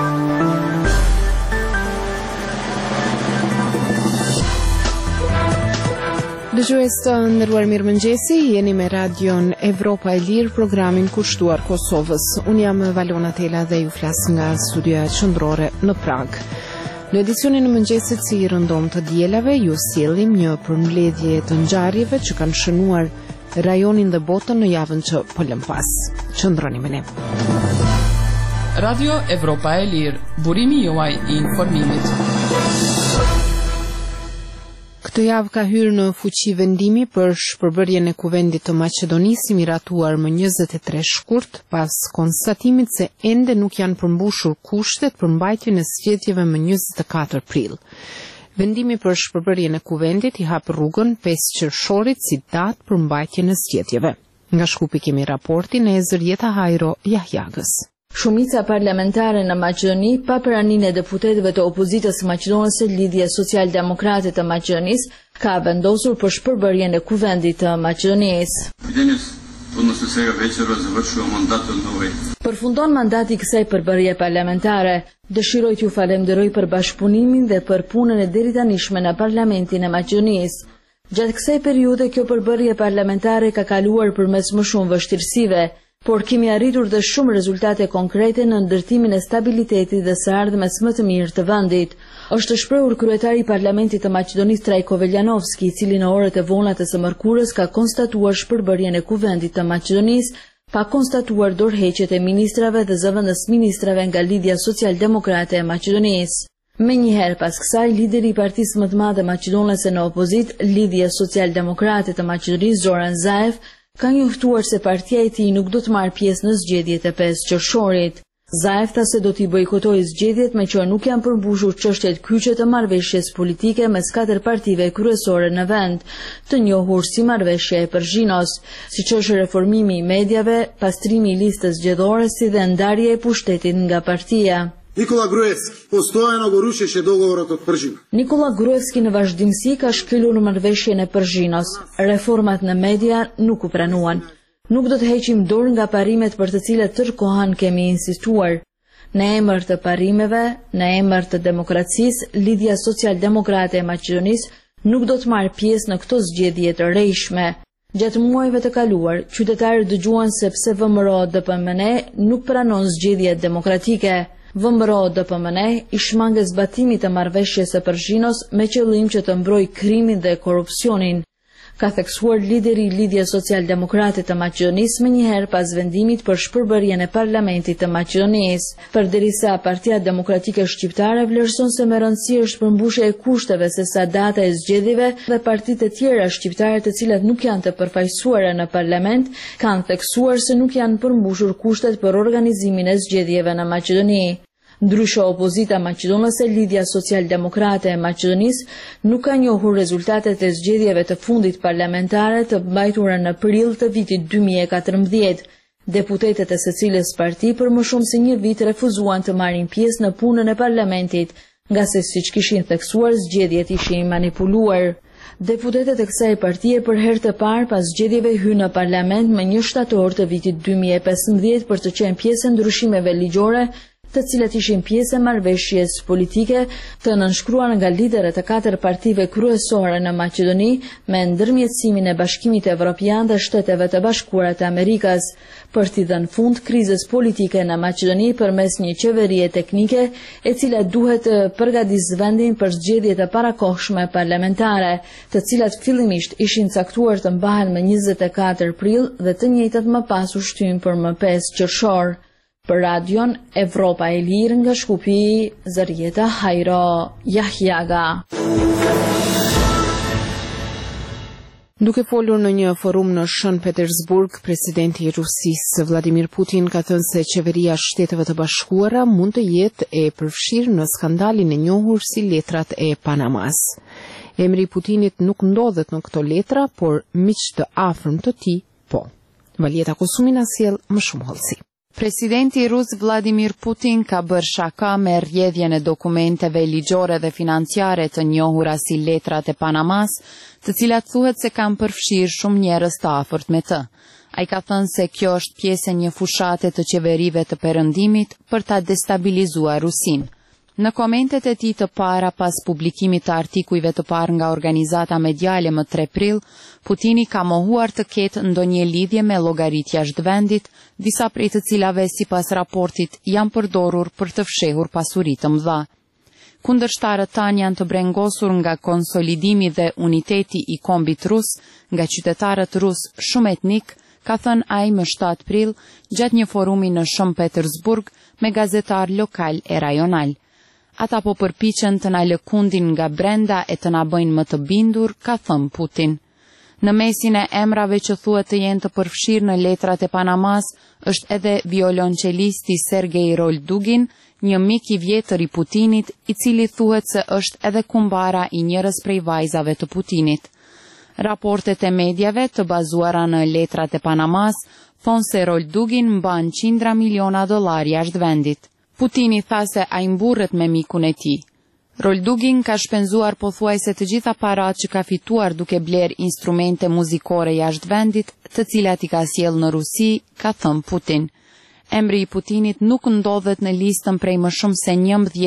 Dëgjues të nderuar, mirëmëngjesi, jeni me radion Evropa e Lirë, programin kushtuar Kosovës. Unë jam Valona Tela dhe ju flas nga studioja qendrore në Prag. Në edicionin e mëngjesit si i rëndom të dielave, ju sjellim një përmbledhje të ngjarjeve që kanë shënuar rajonin dhe botën në javën që po lëm pas. Qëndroni me ne. Radio Evropa e Lirë, burimi juaj i informimit. Këtë javë ka hyrë në fuqi vendimi për shpërbërjen e kuvendit të Maqedonisë, miratuar më 23 shkurt pas konstatimit se ende nuk janë përmbushur kushtet për mbajtjen e zgjedhjeve më 24 prill. Vendimi për shpërbërjen e kuvendit i hap rrugën 5 qershorit si datë për mbajtjen e zgjedhjeve. Nga Shkupi kemi raportin e Zërjeta Hajro Jahjagës. Shumica parlamentare në Maqedoni, pa praninë e deputetëve të opozitës maqedonëse, Lidhja Social-Demokrate të Maqedonisë ka vendosur për shpërbërjen e kuvendit të Maqedonisë. Përfundon mandati i kësaj përbërje parlamentare. Dëshiroj t'ju falenderoj për bashkëpunimin dhe për punën e deritanishme në Parlamentin e Maqedonisë. Gjatë kësaj periudhe kjo përbërje parlamentare ka kaluar përmes më shumë vështirësive, por kemi arritur dhe shumë rezultate konkrete në ndërtimin e stabilitetit dhe së ardhmes më të mirë të vendit. Është shprehur kryetari i Parlamentit të Maqedonisë Trajko Veljanovski, i cili në orët e vona të së mërkurës ka konstatuar shpërbërjen e kuvendit të Maqedonisë, pa konstatuar dorëheqjet e ministrave dhe zëvendës ministrave nga Lidhja Social-Demokrate e Maqedonisë. Menjëherë pas kësaj, lideri i partisë më të madhe maqedonese në opozit, Lidhja Social-Demokrate të Maqedonisë, Zoran Zaev, ka njoftuar se partia e tij nuk do të marrë pjesë në zgjedhjet e 5 qershorit. Zaev tha se do t'i bojkotojë zgjedhjet me që nuk janë përmbushur çështjet kyçe të marrëveshjes politike mes 4 partive kryesore në vend, të njohur si marrëveshja e Përzhinos, siç është reformimi i mediave, pastrimi i listës zgjedhore si dhe ndarja e pushtetit nga partia. Nikola Gruevski në vazhdimsi ka shkelur marrëveshjen e Përzhinos. Reformat në media nuk u pranuan. Nuk do të heqim dorë nga parimet për të cilat tërkohën kemi insistuar. Në emër të parimeve, në emër të demokracisë, Lidhja Social-Demokrate e Maqedonisë nuk do të marrë pjesë në këto zgjedhje të rrejshme. Gjatë muajve të kaluar, qytetarët dëgjuan se pse VMRO-DPMN nuk pranon zgjedhjet demokratike. VMRO-DPMN i shmange zbatimit të marrëveshjes së Përzhinos me qëllim që të mbrojë krimin dhe korrupsionin, ka theksuar lideri i Lidhjes Social-Demokrate të Maqedonisë menjëherë pas vendimit për shpërbërjen e Parlamentit të Maqedonisë. Përderisa Partia Demokratike Shqiptare vlerëson se me rëndësi është përmbushja e kushteve sesa data e zgjedhjeve dhe partitë e tjera shqiptare të cilat nuk janë të përfaqësuara në parlament kanë theksuar se nuk janë përmbushur kushtet për organizimin e zgjedhjeve në Maqedoni. Ndryshe opozita maqedonese, Lidhja Social-Demokrate e Maqedonisë nuk ka njohur rezultatet e zgjedhjeve të fundit parlamentare të mbajtura në prill të vitit 2014. Deputetët e secilës parti për më shumë se një vit refuzuan të marrin pjesë në punën e parlamentit, nga se siç kishin theksuar zgjedhjet ishin manipuluar. Deputetët e kësaj partie për herë të parë pas zgjedhjeve hynë në parlament me 1 shtator të vitit 2015 për të qenë pjesë e ndryshimeve ligjore, të cilat ishin pjesë e marrëveshjes politike të nënshkruar nga liderët e 4 partive kryesore në Maqedoni me ndërmjetësimin e Bashkimit Evropian dhe Shteteve të Bashkuara të Amerikës, për t'i dhënë fund krizës politike në Maqedoni përmes një qeverie teknike e cila duhet të përgatisë vendin për zgjedhjet e parakohshme parlamentare, të cilat fillimisht ishin caktuar të mbahen më 24 prill dhe të njëjtat më pas u shtyn për më 5 qershor. Për radion Evropa e Lirë nga Shkupi, Zërjeta Hajro Jahjaga. Duke folur në një forum në Shën Petersburg, presidenti i Rusisë Vladimir Putin ka thënë se qeveria e Shteteve të Bashkuara mund të jetë e përfshirë në skandalin e njohur si letrat e Panamas. Emri i Putinit nuk ndodhet në këto letra, por miq të afërm të tij po. Valjeta Kusumi na sjell më shumë hollësi. Presidenti rus Vladimir Putin ka bërë shaka me rrjedhjen e dokumenteve ligjore dhe financiare të njohura si letrat e Panamas, të cilat thuhet se kanë përfshirë shumë njerëz të afërt me të. Ai ka thënë se kjo është pjesë e një fushate të qeverive të perëndimit për ta destabilizuar Rusinë. Në komentet e tij të para pas publikimit të artikujve të parë nga organizata mediale më 3 prill, Putini ka mohuar të ketë ndonjë lidhje me llogarit jashtë vendit, disa prej të cilave sipas raportit janë përdorur për të fshehur pasuri të mëdha. Kundërshtarët tanë janë të brengosur nga konsolidimi dhe uniteti i kombit rus, nga qytetarët rus shumë etnik, ka thënë ai më 7 prill gjatë një forumi në Shën Petersburg me gazetar lokal e rajonal. Ata po përpiqen të na lëkundin nga brenda e të na bëjnë më të bindur, ka thënë Putin. Në mesin e emrave që thuhet të jenë të përfshirë në letrat e Panamas, është edhe violonçelisti Sergej Roldugin, një mik i vjetër i Putinit, i cili thuhet se është edhe kumbara i njërës prej vajzave të Putinit. Raportet e medjave të bazuara në letrat e Panamas thonë se Roldugin mban $100 miliona jashtë vendit. Putini tha se ai mburret me mikun e tij. Roldugin ka shpenzuar pothuajse të gjitha parat që ka fituar duke bler instrumente muzikore jashtë vendit, të cilat i ka sjell në Rusi, ka thënë Putin. Emri i Putinit nuk ndodhet në listën prej më shumë se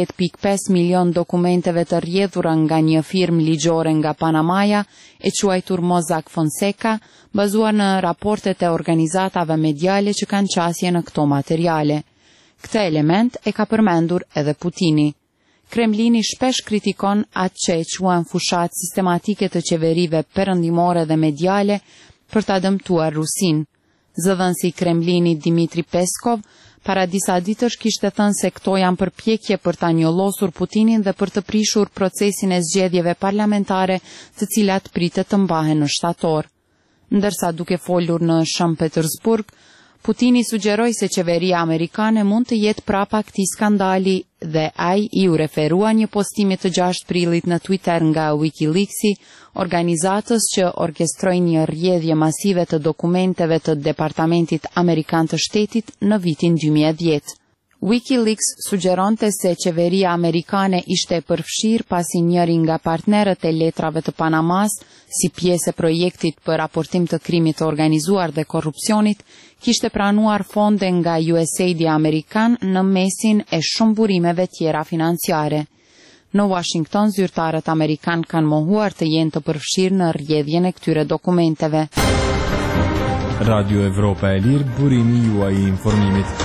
11.5 milion dokumenteve të rrjedhura nga një firmë ligjore nga Panamaja, e quajtur Mossack Fonseca, bazuar në raportet e organizatave mediale që kanë qasje në këto materiale. Këtë element e ka përmendur edhe Putini. Kremlini shpesh kritikon atë që e quan fushat sistematike të qeverive perëndimore dhe mediale për ta dëmtuar Rusinë. Zëdhënësi i Kremlinit Dmitri Peskov para disa ditësh kishte thënë se këto janë përpjekje për ta njollosur Putinin dhe për të prishur procesin e zgjedhjeve parlamentare, të cilat pritet të mbahen në shtator. Ndërsa duke folur në Shën Petersburg, Putini sugjeroi se qeveria amerikane mund të jetë prapa këtij skandali dhe ai i u referua një postimi të 6 prillit në Twitter nga WikiLeaks, organizatës që orkestroi një rrjedhje masive të dokumenteve të Departamentit Amerikan të Shtetit në vitin 2010. WikiLeaks sugjeronte se qeveria amerikane ishte e përfshirë pasi njëri nga partnerët e letrave të Panamas, si pjesë e projektit për raportim të krimit të organizuar dhe korrupsionit, kishte pranuar fonde nga USAID amerikan në mesin e shumë burimeve tjera financiare. Në Washington, zyrtarët amerikan kanë mohuar të jenë të përfshirë në rrjedhjen e këtyre dokumenteve. Radio Evropa e Lirë, burimi juaj i informimit.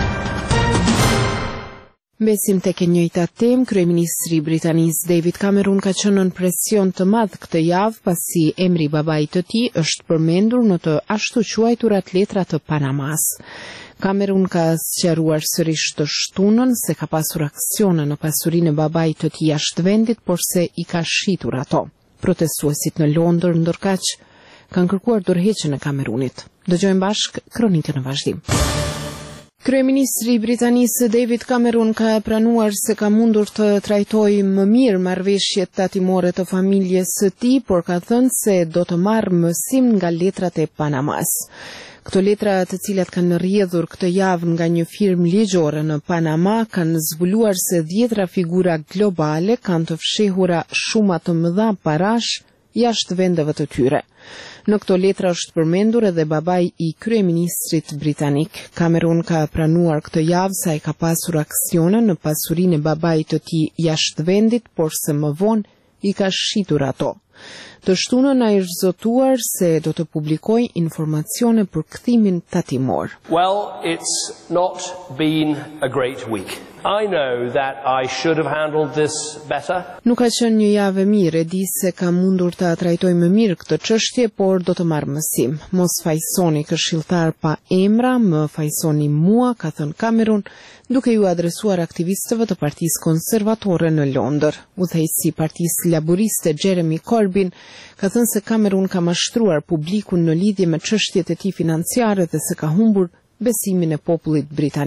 Mbesim tek e njëjta temë, kryeministri britanis David Cameron ka qenë në presion të madh këtë javë pasi emri i babait të tij është përmendur në të ashtu quajturat letra të Panamas. Cameron ka sqaruar sërish të shtunën se ka pasur aksione në pasurinë e babait të tij jashtë vendit, por se i ka shitur ato. Protestuesit në Londër ndërkaq kanë kërkuar dorëheqjen e Cameronit. Dëgjojmë bashk kronikën në vazhdim. Kryeministri britanis David Cameron ka pranuar se ka mundur të trajtojë më mirë marrëveshjet tatimore të familjes së tij, por ka thënë se do të marrë mësim nga letrat e Panamas. Këto letra, të cilat kanë rrjedhur këtë javë nga një firmë ligjore në Panama, kanë zbuluar se 10 figura globale kanë të fshehura shuma të mëdha parash jashtë vendeve të tyre. Në këto letra është përmendur edhe babai i kryeministrit britanik. Cameron ka pranuar këtë javë se ai ka pasur aksione në pasurinë e babait të tij jashtë vendit, por se më vonë i ka shitur ato. Të shtunën ai është zotuar se do të publikojë informacione për kthimin tatimor. Well, it's not been a great week. I know that I should have handled this better. Nuk ka qenë një javë e mirë, e di se kam mundur ta trajtoj më mirë këtë çështje, por do të marr mësim. Mos fajsoni këshilltar pa emra, më fajsoni mua, ka thënë Cameron, duke ju adresuar aktivistëve të Partisë Konservatore në Londër. Udhëheqësi i Partisë Laboriste Jeremy Corbyn ka thënë se Cameron ka mashtruar publikun në lidhje me çështjet e tij financiare dhe se ka humbur besimin e popullit britanik.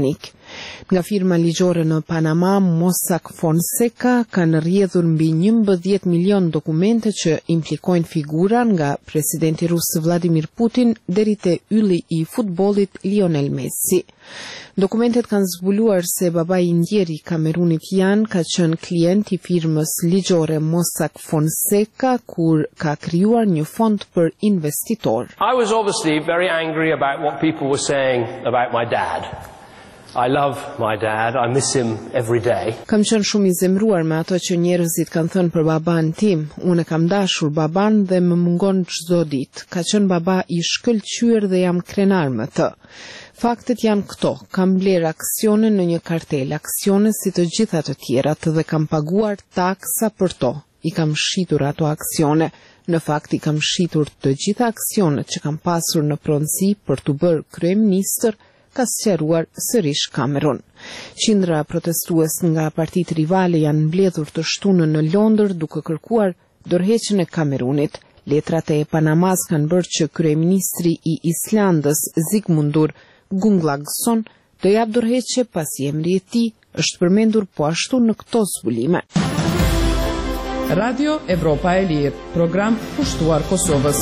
Nga firma ligjore në Panama, Mossack Fonseca kanë rrjedhur mbi 11 milion dokumente që implikojnë figura nga presidenti rus Vladimir Putin deri te ylli i futbollit Lionel Messi. Dokumentet kanë zbuluar se babai i ndjeri i Kamerunit ka qenë klient i firmës ligjore Mossack Fonseca kur ka krijuar një fond për investitor. I was obviously very angry about what people were saying about my dad. I love my dad. I miss him every day. Kam qenë shumë i zemruar me ato që njerëzit kanë thënë për baban tim. Unë kam dashur baban dhe më mungon çdo ditë. Ka qenë baba i shkëlqyer dhe jam krenar me të. Faktet janë këto. Kam bler aksione në një kartel, aksione si të gjitha të tjerat dhe kam paguar taksa për to. I kam shitur ato aksione. Në fakt i kam shitur të gjitha aksionet që kam pasur në pronësi për të bërë kryeministër, ka sqaruar sërish Kamerun. Qindra protestues nga partitë rivale janë mbledhur të shtunën në Londër duke kërkuar dorëheqjen e Kamerunit. Letrat e Panamas kanë bërë që kryeministri i Islandës Sigmundur Gunnlaugsson të jap dorëheqje pasi emri i tij është përmendur po ashtu në këto zbulime. Radio Evropa e Lirë, program pushtuar Kosovës.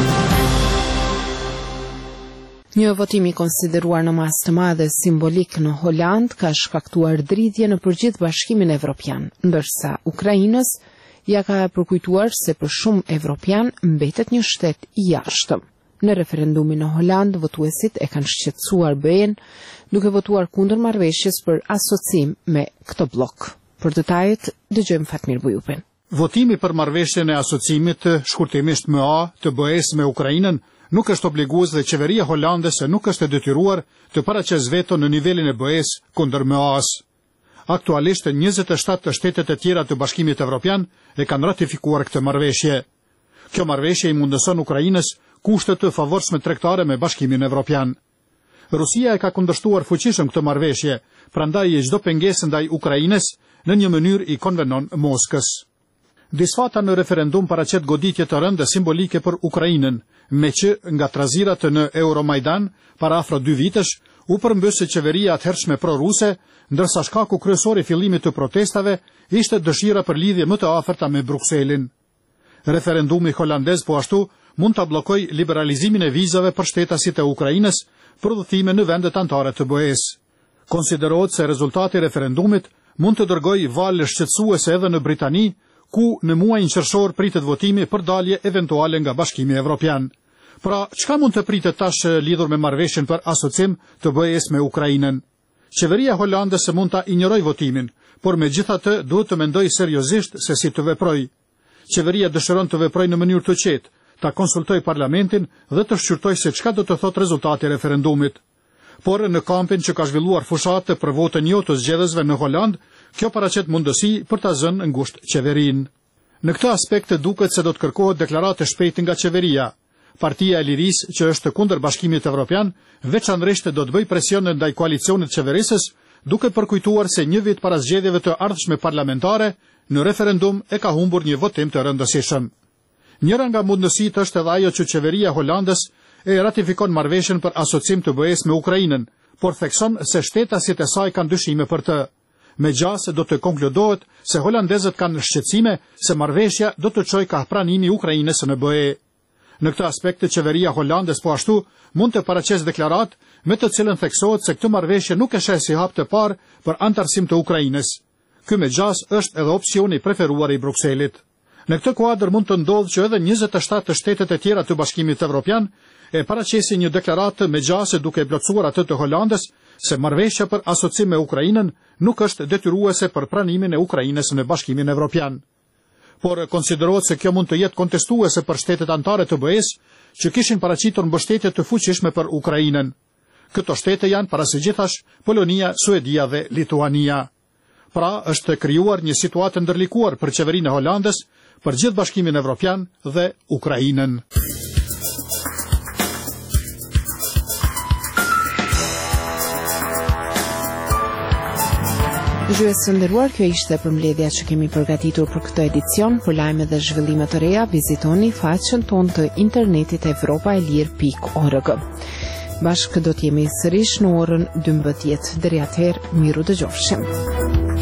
Një votim i konsideruar në masë të madhe simbolik në Holand ka shkaktuar dridhje në përgjithë Bashkimin Evropian, ndërsa Ukrainës ja ka përkujtuar se për shumë evropian mbetet një shtet i jashtëm. Në referendumin në Holand, votuesit e kanë shqetësuar BE-n duke votuar kundër marrëveshjes për asocim me këtë blok. Për detajet, dëgjojmë Fatmir Bujupin. Votimi për marrëveshjen e asocimit, shkurtimisht MA, të BE-s me Ukrainën, nuk është obligues dhe qeveria holandese nuk është e detyruar të paraqes veto në nivelin e BE-s kundër MA-s. Aktualisht 27 të shtetet e tjera të Bashkimit Evropian e kanë ratifikuar këtë marrëveshje. Kjo marrëveshje i mundëson Ukrainës kushte të favorshme tregtare me Bashkimin Evropian. Rusia e ka kundërshtuar fuqishëm këtë marrëveshje, prandaj çdo pengesë ndaj Ukrainës në një mënyrë i konvenon Moskës. Disfata në referendum paraqet goditje të rënda simbolike për Ukrainën, me që nga trazirat në Euromajdan para afro 2 vitesh u përmbysë qeveria atëhershme pro-ruse, ndërsa shkaku kryesor i fillimit të protestave ishte dëshira për lidhje më të afërta me Brukselin. Referendumi holandez po ashtu mund ta bllokojë liberalizimin e vizave për shtetasit e Ukrainës për udhëtime në vendet anëtare të BE-s. Konsiderohet se rezultati i referendumit mund të dërgojë valë shqetësuese edhe në Britani, ku në muajin qershor pritet votimi për dalje eventuale nga Bashkimi Evropian. Pra, çka mund të pritet tash lidhur me marrëveshjen për asocim të BE-s me Ukrainën? Qeveria holandese mund ta injorojë votimin, por megjithatë duhet të mendojë seriozisht se si të veprojë. Qeveria dëshiron të veprojë në mënyrë të qetë, ta konsultojë parlamentin dhe të shqyrtojë se çka do të thotë rezultati i referendumit. Por në kampin që ka zhvilluar fushatë për votën jo të zgjedhësve në Holand, kjo paraqet mundësi për ta zënë ngushtë qeverinë. Në këtë aspekt duket se do të kërkohet deklaratë shpejt nga qeveria. Partia e Lirisë, që është kundër Bashkimit Evropian, veçanërisht do të bëjë presion ndaj koalicionit qeverisës, duke përkujtuar se një vit para zgjedhjeve të ardhshme parlamentare, në referendum e ka humbur një votim të rëndësishëm. Njëra nga mundësitë është edhe ajo që qeveria holandës e ratifikon marrëveshjen për asocim të BE-s me Ukrainën, por thekson se shtetasit e saj kanë dyshime për të. Megjithse do të konkludohet se holandezët kanë shqetësime se marrëveshja do të çojë ka pranimi i Ukrainës në BE. Në këtë aspekt qeveria holandes po ashtu mund të paraqesë deklaratë me të cilën theksohet se këtë marrëveshje nuk e sheh si hap të parë për antarësim të Ukrainës. Ky megjithse është edhe opsioni i preferuar i Brukselit. Në këtë kuadër mund të ndodhë që edhe 27 të shtetet e tjera të Bashkimit Evropian e paraqesin një deklaratë megjithse duke blockuar atë të Holandës se marrëveshja për asocim me Ukrainën nuk është detyruese për pranimin e Ukrainës në Bashkimin Evropian. Por konsiderohet se kjo mund të jetë kontestuese për shtetet anëtare të BE-s që kishin paraqitur mbështetje të fuqishme për Ukrainën. Këto shtete janë parasëgjithash Polonia, Suedia dhe Lituania. Pra, është krijuar një situatë ndërlikuar për qeverinë e Holandës, për gjithë Bashkimin Evropian dhe Ukrainën. Dëgjues të nderuar, kjo ishte përmbledhja që kemi përgatitur për këtë edicion. Për lajme dhe zhvillime të reja, vizitoni faqen tonë të internetit evropaelir.org. Bashkë do t'jemi sërish në orën 12. Deri atëherë, miru dëgjofshim.